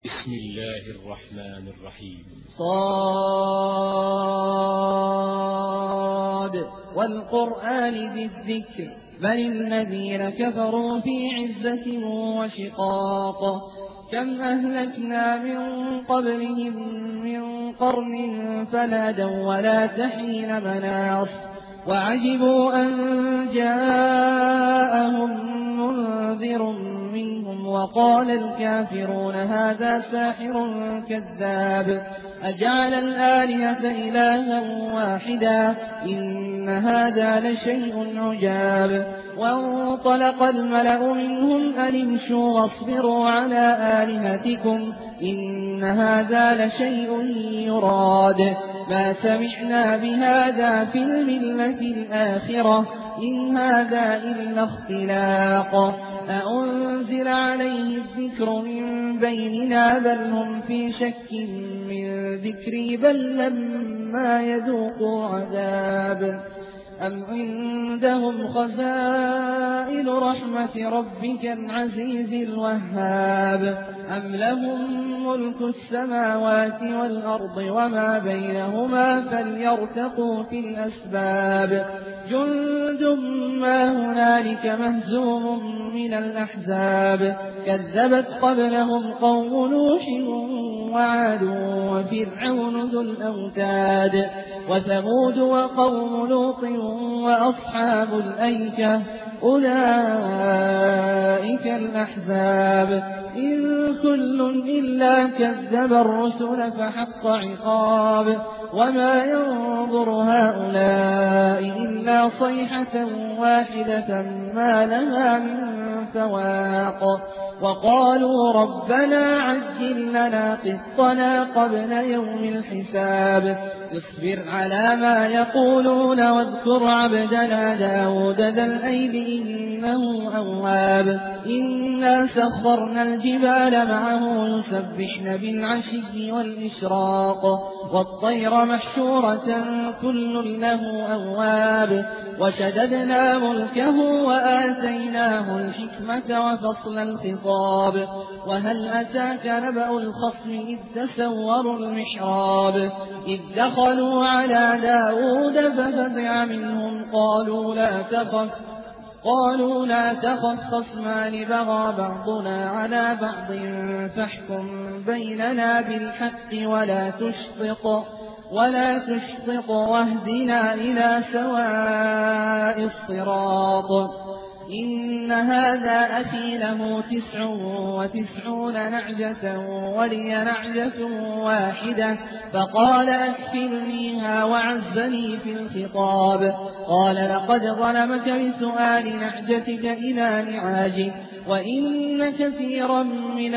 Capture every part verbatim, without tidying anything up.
بسم الله الرحمن الرحيم. صاد والقرآن ذي الذكر بل الذين كفروا في عزة وشقاق كم أهلكنا من قبلهم من قرن فنادوا ولا تحين مناص وعجبوا أن جاءهم منذر منهم وقال الكافرون هذا ساحر كذاب أجعل الآلهة إلها واحدا إن هذا لشيء عجاب وانطلق الملأ منهم أن امشوا واصبروا على آلهتكم إن هذا لشيء يراد ما سمعنا بهذا في الملة الآخرة إن هذا إلا اختلاق أأنزل عليه الذكر من بيننا بل هم في شك من ذكري بل لما يذوقوا عذاب أم عندهم خزائن رحمة ربك العزيز الوهاب أم لهم ملك السماوات والأرض وما بينهما فليرتقوا في الأسباب جند ما هنالك مهزوم من الأحزاب كذبت قبلهم قوم نوح وعاد وفرعون ذو الأوتاد وثمود وقوم لوط وأصحاب الأيكة أولئك الأحزاب إن كل إلا كذب الرسل فحق عقاب وما ينظر هؤلاء إلا صيحة واحدة ما لها من فواق وقالوا ربنا عجل لنا قسطنا قبل يوم الحساب اصبر على ما يقولون واذكر عبدنا داود ذا الأيد إنه أواب إنا سخرنا الجبال معه يسبحن بالعشي والإشراق والطير محشورة كل له أواب وشددنا ملكه وآتيناه الحكمة وفصل الخطاب وهل أتاك نبأ الخصم إذ تسوروا المحراب إذ دخلوا على داود ففزع منهم قالوا لا تخف قالوا لا تخف خصمان بغى بعضنا على بعض فاحكم بيننا بالحق ولا تشطط ولا تشطط واهدنا إلى سواء الصراط إن هذا أخي له تسع وتسعون نعجة ولي نعجة واحدة فقال أكفلنيها وعزني في الخطاب قال لقد ظلمك بسؤال نعجتك إلى نعاجك وإن كثيرا من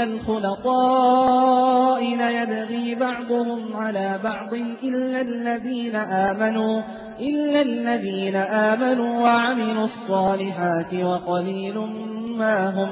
الخلطاء ليبغي بعضهم على بعض إلا الذين آمنوا إلا الذين آمنوا وعملوا الصالحات وقليل ما هم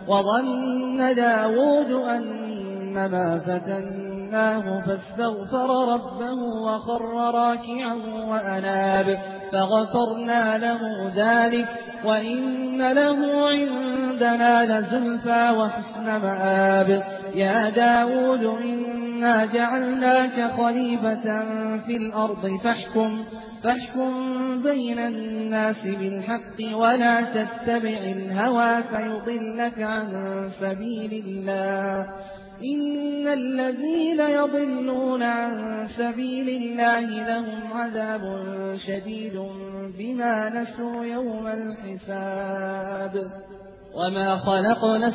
وظن داود أنما فتناه فاستغفر ربه وخر راكعا وأناب فغفرنا له ذلك وإن له عندنا لزلفى وحسن مآب يا داود إنا جعلناك خليفة في الأرض فاحكم فاحكم بين الناس بالحق ولا تتبع الهوى فيضلك عن سبيل الله إن الذين يضلون عن سبيل الله لهم عذاب شديد بما نسوا يوم الحساب وما خلقنا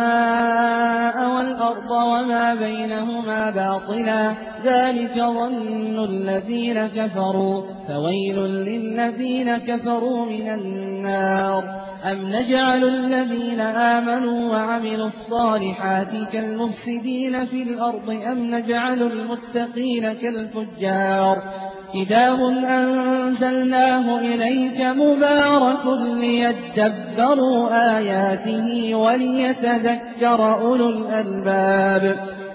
السماء والأرض وما بينهما باطلا ذلك ظن الذين كفروا فويل للذين كفروا من النار أم نجعل الذين آمنوا وعملوا الصالحات كالمفسدين في الأرض أم نجعل المتقين كالفجار كتاب أنزلناه إليك مبارك ليدبروا آياته وليتذكر أولو الألباب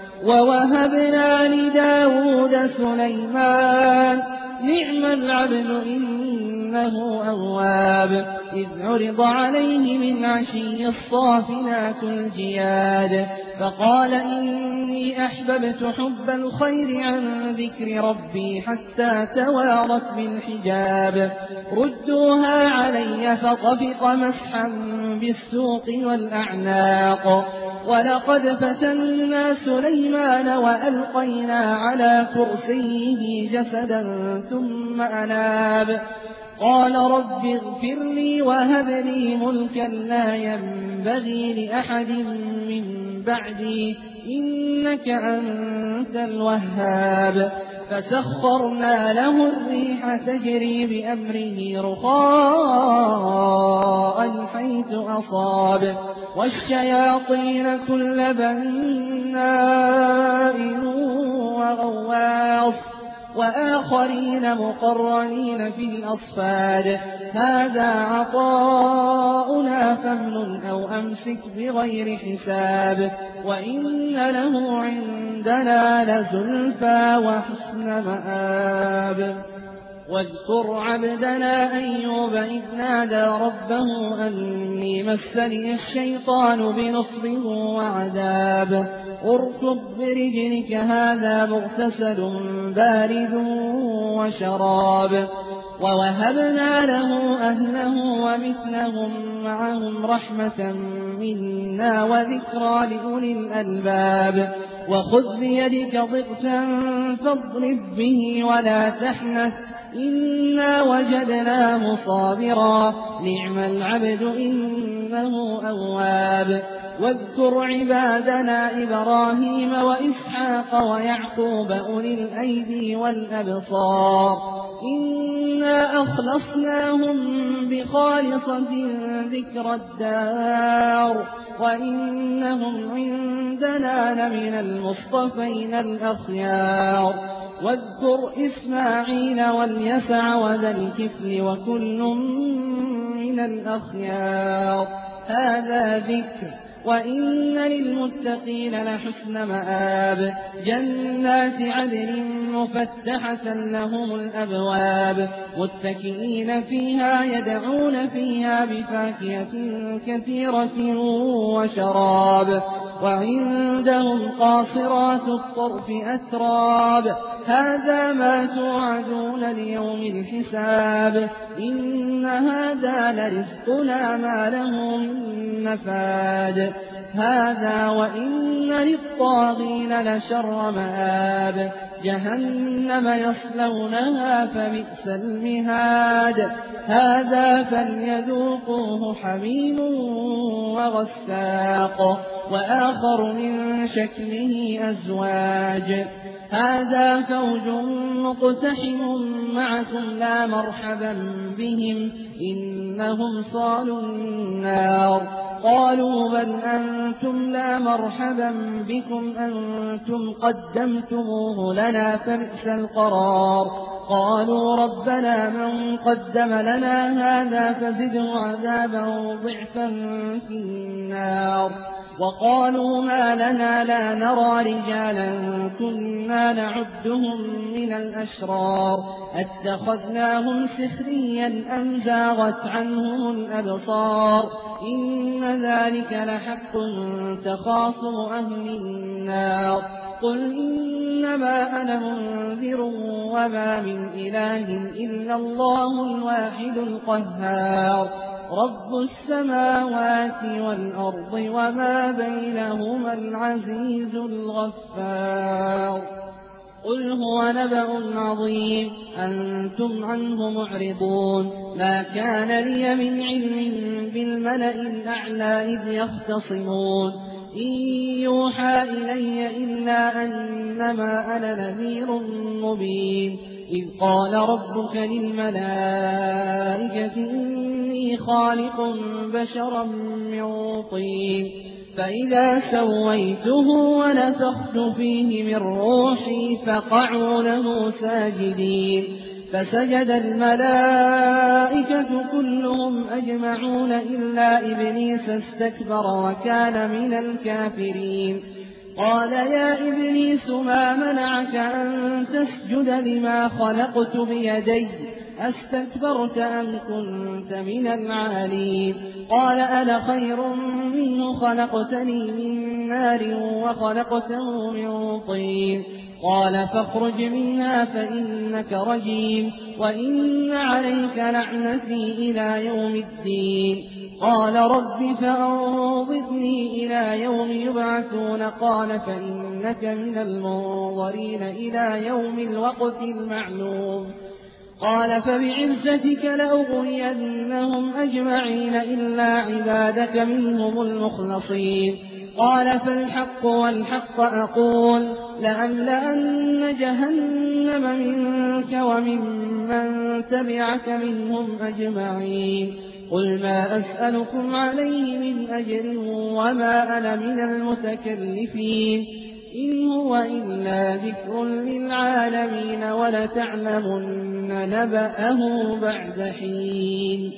ووهبنا لداود سليمان نعم العبد إنه أواب إذ عرض عليه من عشي الصافنات الجياد فقال إني إني أحببت حب الخير عن ذكر ربي حتى توارت بالحجاب ردوها علي فطفق مسحا بالسوق والأعناق ولقد فتنا سليمان وألقينا على كرسيه جسدا ثم أناب قال رب اغفر لي وهب لي ملكا لا ينبغي لأحد من بعدي إنك أنت الوهاب فسخرنا له الريح تجري بأمره رخاء حيث أصاب والشياطين كل بناء وغواص وآخرين مقرنين في الأصفاد هذا عطاؤنا فامنن أو أمسك بغير حساب وإن له عندنا لزلفى وحسن مآب واذكر عبدنا أيوب إذ نادى ربه أني مسني الشيطان بنصب وعذاب اركض برجلك هذا مغتسل بارد وشراب ووهبنا له أهله ومثلهم معهم رحمة منا وذكرى لأولي الألباب وخذ بيدك ضغثا فاضرب به ولا تحنث إنا وجدناه صابرا نعم العبد إنه أواب واذكر عبادنا إبراهيم وإسحاق ويعقوب أولي الأيدي والأبصار إنا أخلصناهم بخالصة ذكر الدار وإنهم عندنا لمن المصطفين الأخيار واذكر إسماعيل واليسع وذا الكفل وكل من الأخيار هذا ذكر وإن للمتقين لحسن مآب جنات عدن مفتحة لهم الأبواب متكئين فيها يدعون فيها بفاكهة كثيرة وشراب وعندهم قاصرات الطرف أتراب هذا ما توعدون ليوم الحساب إن هذا لرزقنا ما له من نفاد هذا وإن للطاغين لشر مآب جهنم يصلونها فبئس المهاد هذا فليذوقوه حميم وغساق وآخر من شكله أزواج هذا فوج مقتحم معكم لا مرحبا بهم إنهم صالوا النار قالوا بل أنتم لا مرحبا بكم أنتم قدمتموه لنا فبئس القرار قالوا ربنا من قدم لنا هذا فزده عذابا ضعفا في النار وقالوا ما لنا لا نرى رجالا كنا نعدهم من الأشرار اتخذناهم سخريا أم زاغت عنهم الأبصار إن ذلك لحق تخاصم أهل النار قل إنما أنا منذر وما من إله إلا الله الواحد القهار رب السماوات والأرض وما بينهما العزيز الغفار قل هو نبأ عظيم أنتم عنه معرضون ما كان لي من علم بالملأ الأعلى إذ يختصمون إن يوحى إلي إلا أنما أنا نذير مبين إذ قال ربك للملائكة إني خالق بشرا من طين فإذا سويته ونفخت فيه من روحي فقعوا له ساجدين فسجد الملائكة كلهم أجمعون إلا إبليس استكبر وكان من الكافرين قال يا إبليس ما منعك أن تسجد لما خلقت بيدي أستكبرت أم كنت من العالين قال أنا خير منه خلقتني من نار وخلقته من طين قال فاخرج منها فإنك رجيم وإن عليك لعنتي إلى يوم الدين قال رب فأنظرني إلى يوم يبعثون قال فإنك من المنظرين إلى يوم الوقت المعلوم قال فبعزتك لأغوينهم أجمعين إلا عبادك منهم المخلصين قال فالحق والحق أقول لأملأن جهنم منك وممن تبعك منهم أجمعين قل ما أسألكم عليه من أجر وما أنا من المتكلفين إن هو إلا ذكر للعالمين ولتعلمن نبأه بعد حين